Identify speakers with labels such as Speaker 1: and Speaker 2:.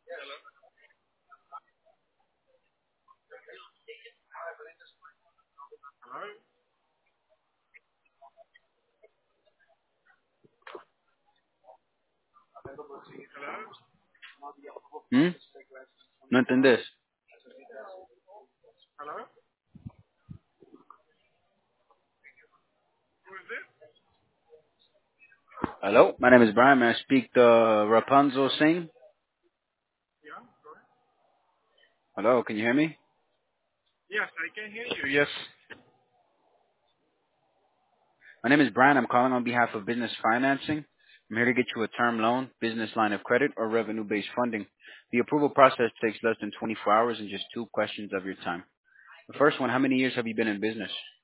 Speaker 1: ¿Mm? ¿No entendés? Hello, my name is Brian. May I speak to Rapunzel Singh? Hello, can you hear me?
Speaker 2: Yes, I can hear you. Yes.
Speaker 1: My name is Brian. I'm calling on behalf of Business Financing. I'm here to get you a term loan, business line of credit, or revenue-based funding. The approval process takes less than 24 hours and just two questions of your time. The first one, how many years have you been in business?